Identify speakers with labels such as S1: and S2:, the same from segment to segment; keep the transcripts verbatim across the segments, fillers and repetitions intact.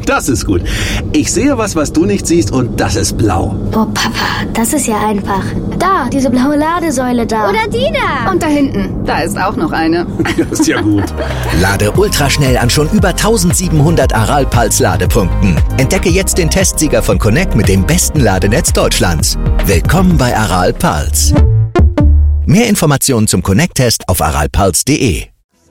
S1: Das ist gut. Ich sehe was, was du nicht siehst, und das ist blau.
S2: Oh, Papa, das ist ja einfach. Da, diese blaue Ladesäule da.
S3: Oder die da.
S4: Und da hinten, da ist auch noch eine.
S1: Das ist ja gut.
S5: Lade ultraschnell an schon über eintausendsiebenhundert Aral-Puls-Ladepunkten. Entdecke jetzt den Testsieger von Connect mit dem besten Ladenetz Deutschlands. Willkommen bei Aral-Puls. Mehr Informationen zum Connect-Test auf aralpuls punkt de.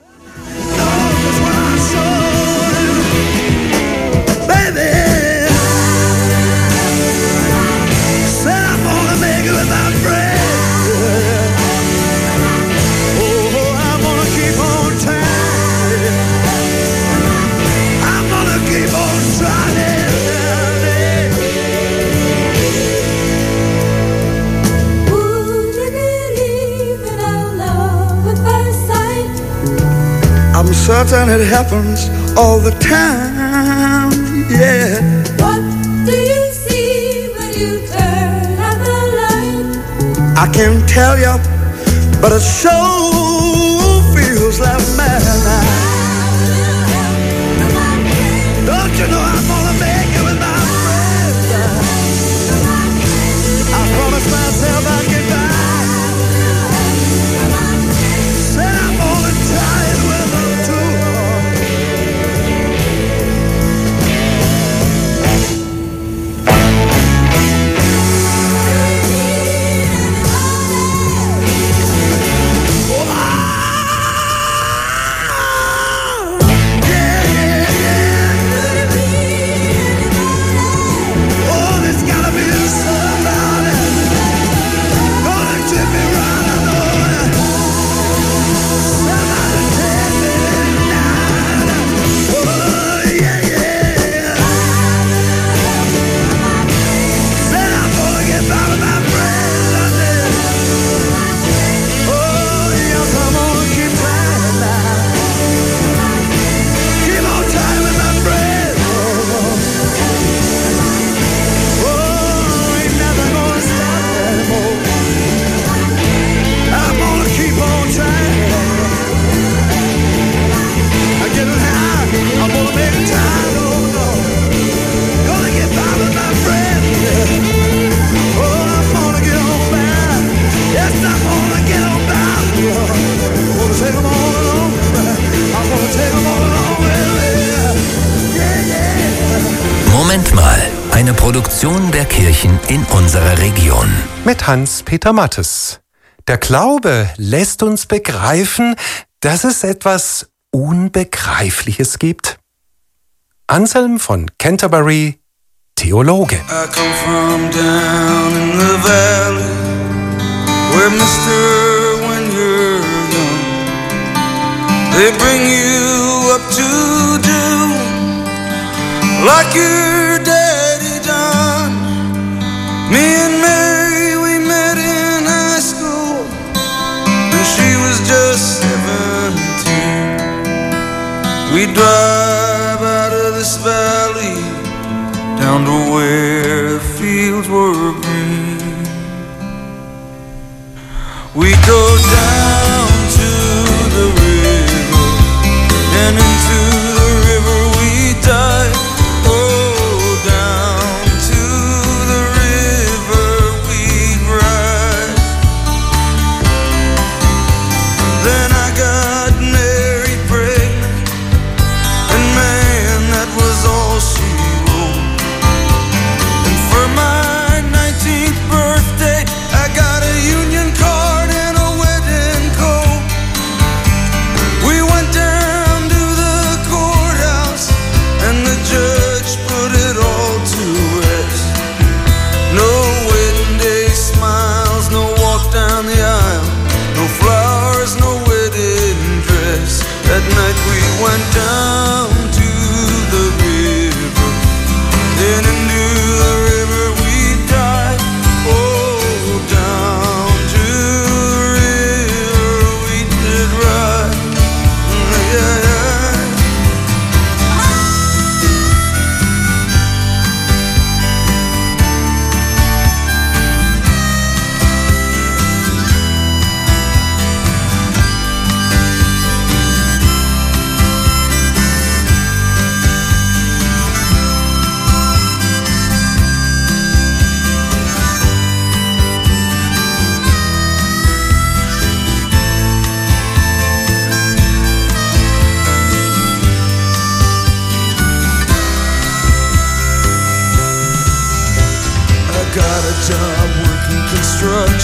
S6: I'm certain it happens all the time, yeah.
S7: What do you see when you turn out the light?
S6: I can't tell you, but it sure feels like madness. Don't you know I'm gonna make it with my friends? I promised myself I'd get back. Said I'm gonna try it with them too.
S8: Moment mal, eine Produktion der Kirchen in unserer Region.
S9: Mit Hans-Peter Mattes. Der Glaube lässt uns begreifen, dass es etwas Unbegreifliches gibt. Anselm von Canterbury, Theologe.
S6: I come from down in the valley, where mister, when you're young, they bring you up to do like your daddy done. Me and Mary, we met in high school when she was just seventeen. We drive out of this valley down to where the fields were green. We go down to the river, and into the river we dive. Oh, down to the river we ride. Then I got married, pregnant, and man, that was all she wrote. And for my nineteenth birthday, I got a union card and a wedding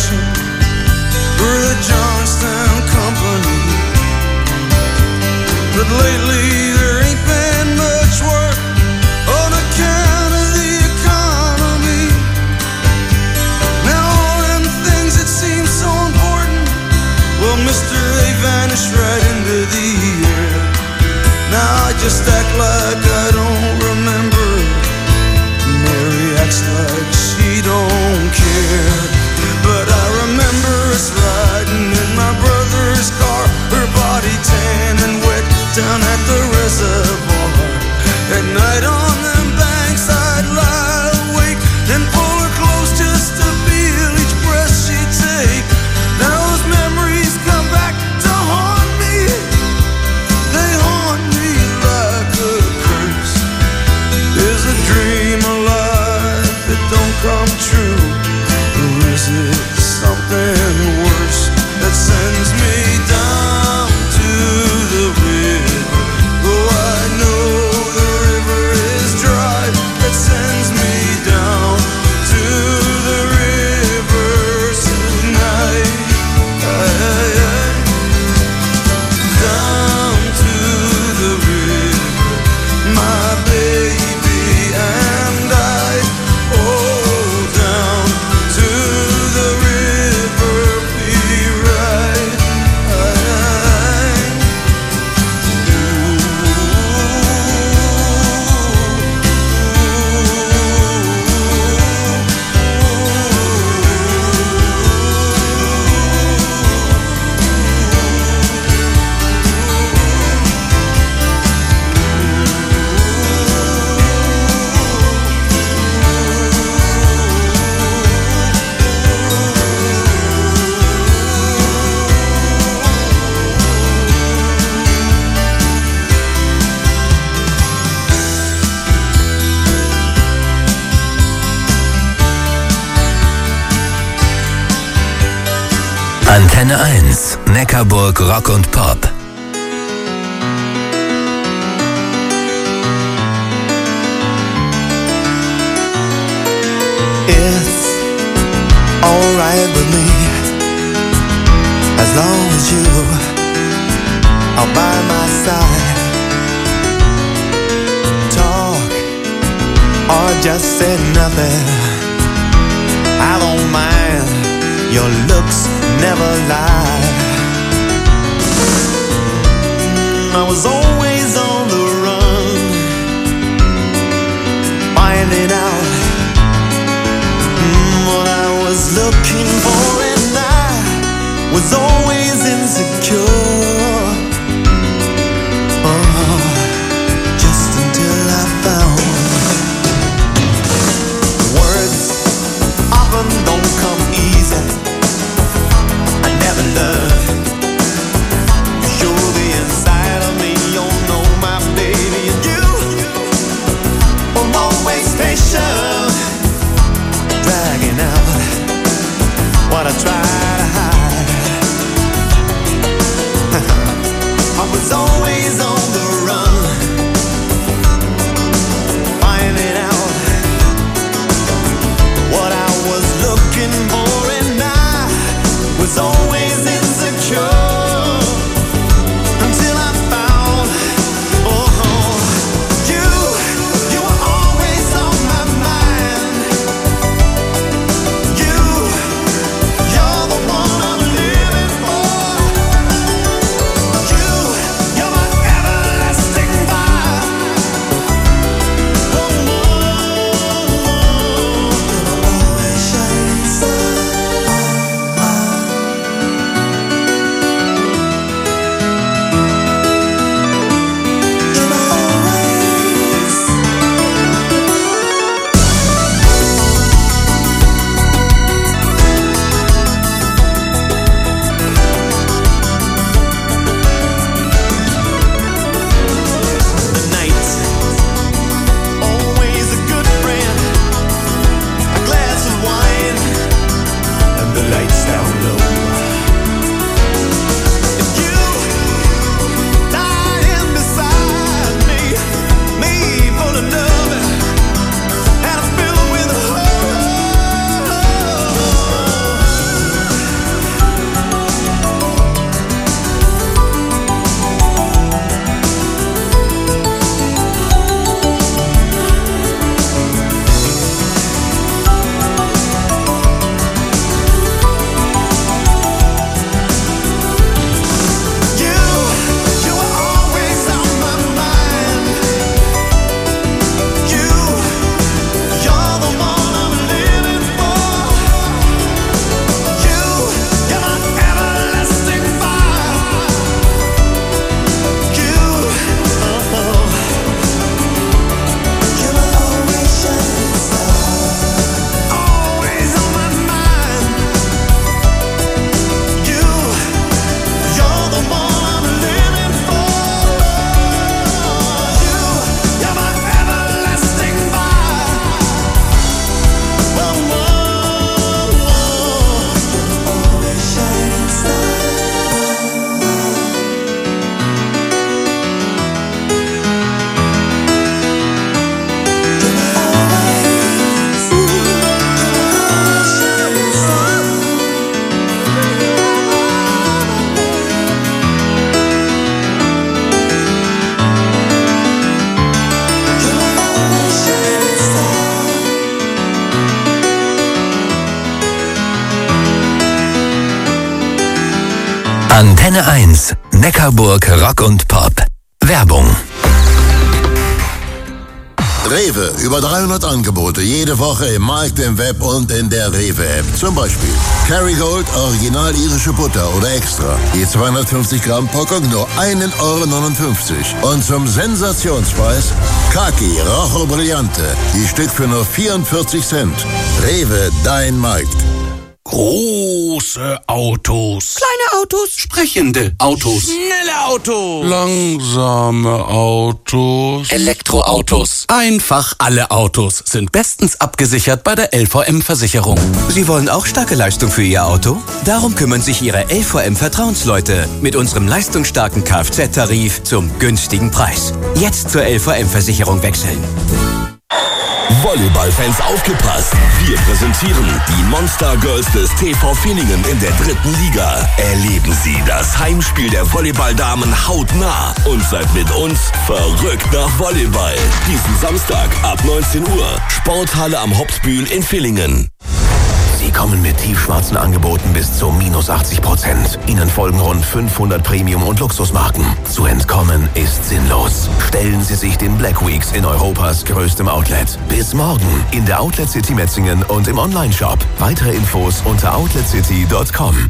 S6: production for the Johnstown Company. But lately there ain't been much work on account of the economy. Now all them things that seem so important, well, mister, they vanished right into the air. Now I just act like I don't remember. Mary acts like she don't care. But I remember us riding in my brother's car, her body tan and wet down at the reservoir. At night on them banks I'd lie awake and pull her close just to feel each breath she'd take. Now those memories come back to haunt me. They haunt me like a curse. Is a dream alive that don't come true? Or is it something worse that sends me down to the river? Oh, I know the river is dry. That sends me down to the river tonight. Aye, aye, aye. Down to the river, my baby and I. Oh, down to the river we ride. Aye,
S8: Antenne eins, Neckarburg Rock und Pop.
S6: it's alright with me as long as you are by my side. Talk or just say nothing, I don't mind. Your looks never lie. I was always on the run, finding out mm, what I was looking for, and I was always insecure. Oh, just until I found words often don't come easy. I never learned. You show the inside of me, you'll know my
S8: Antenne eins, Neckarburg Rock und Pop. Werbung.
S3: Rewe, über dreihundert Angebote, jede Woche im Markt, im Web und in der Rewe-App. Zum Beispiel Kerrygold, original irische Butter oder extra. Je zweihundertfünfzig Gramm Packung nur ein Euro neunundfünfzig. Und zum Sensationspreis Kaki Rojo Brillante, die Stück für nur vierundvierzig Cent. Rewe, dein Markt.
S10: Große Autos.
S1: Kleine Autos.
S10: Sprechende Autos.
S1: Schnelle Autos.
S10: Langsame Autos.
S1: Elektroautos.
S10: Einfach alle Autos sind bestens abgesichert bei der L V M-Versicherung.
S11: Sie wollen auch starke Leistung für Ihr Auto? Darum kümmern sich Ihre L V M-Vertrauensleute mit unserem leistungsstarken Kfz-Tarif zum günstigen Preis. Jetzt zur L V M-Versicherung wechseln.
S12: Volleyballfans aufgepasst! Wir präsentieren die Monster Girls des T V Villingen in der dritten Liga. Erleben Sie das Heimspiel der Volleyballdamen hautnah und seid mit uns verrückt nach Volleyball. Diesen Samstag ab neunzehn Uhr. Sporthalle am Hopsbühl in Villingen.
S8: Sie kommen mit tiefschwarzen Angeboten bis zu minus achtzig Prozent. Ihnen folgen rund fünfhundert Premium- und Luxusmarken. Zu entkommen ist sinnlos. Stellen Sie sich den Black Weeks in Europas größtem Outlet. Bis morgen in der Outlet City Metzingen und im Onlineshop. Weitere Infos unter outlet city punkt com.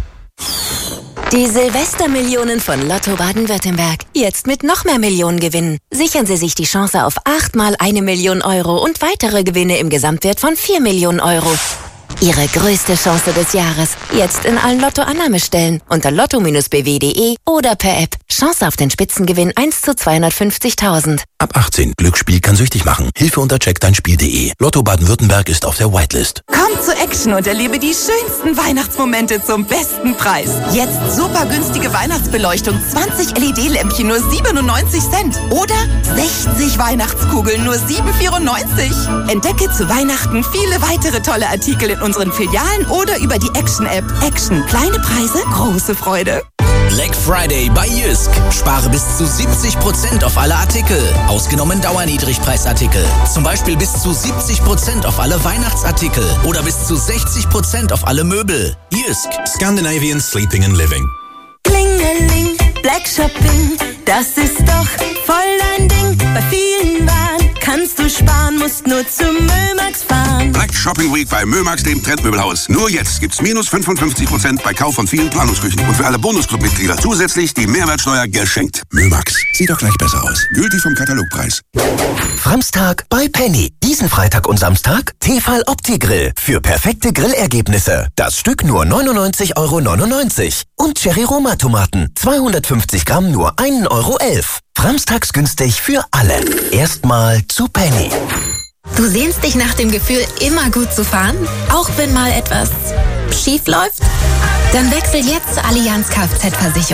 S13: Die Silvestermillionen von Lotto Baden-Württemberg. Jetzt mit noch mehr Millionen gewinnen. Sichern Sie sich die Chance auf achtmal eine Million Euro und weitere Gewinne im Gesamtwert von vier Millionen Euro. Ihre größte Chance des Jahres. Jetzt in allen Lotto-Annahmestellen unter lotto b w punkt de oder per App. Chance auf den Spitzengewinn eins zu zweihundertfünfzigtausend.
S8: Ab achtzehn. Glücksspiel kann süchtig machen. Hilfe unter check dein Spiel punkt de. Lotto Baden-Württemberg ist auf der Whitelist.
S14: Komm zu Action und erlebe die schönsten Weihnachtsmomente zum besten Preis. Jetzt super günstige Weihnachtsbeleuchtung. zwanzig L E D-Lämpchen nur siebenundneunzig Cent. Oder sechzig Weihnachtskugeln nur sieben vierundneunzig. Entdecke zu Weihnachten viele weitere tolle Artikel in unseren Filialen oder über die Action-App. Action. Kleine Preise, große Freude.
S15: Black Friday bei Jysk. Spare bis zu siebzig Prozent auf alle Artikel. Ausgenommen Dauerniedrigpreisartikel. Zum Beispiel bis zu siebzig Prozent auf alle Weihnachtsartikel. Oder bis zu sechzig Prozent auf alle Möbel. Jysk. Scandinavian Sleeping and Living.
S7: Klingeling, Black Shopping, das ist doch voll dein Ding. Bei vielen Waren kannst du sparen, musst nur zum Mömax fahren.
S16: Black Shopping Week bei Mömax, dem Trendmöbelhaus. Nur jetzt gibt's minus fünfundfünfzig Prozent bei Kauf von vielen Planungsküchen. Und für alle Bonusclub-Mitglieder zusätzlich die Mehrwertsteuer geschenkt. Mömax, sieht doch gleich besser aus. Gültig vom Katalogpreis.
S5: Framstag bei Penny. Diesen Freitag und Samstag Tefal Opti-Grill. Für perfekte Grillergebnisse. Das Stück nur neunundneunzig Euro neunundneunzig. Und Cherry Roma Tomaten. zweihundertfünfzig Gramm nur ein Euro elf. Framstags günstig für alle. Erstmal zu Penny.
S17: Du sehnst dich nach dem Gefühl, immer gut zu fahren? Auch wenn mal etwas schief läuft? Dann wechsel jetzt zur Allianz Kfz-Versicherung.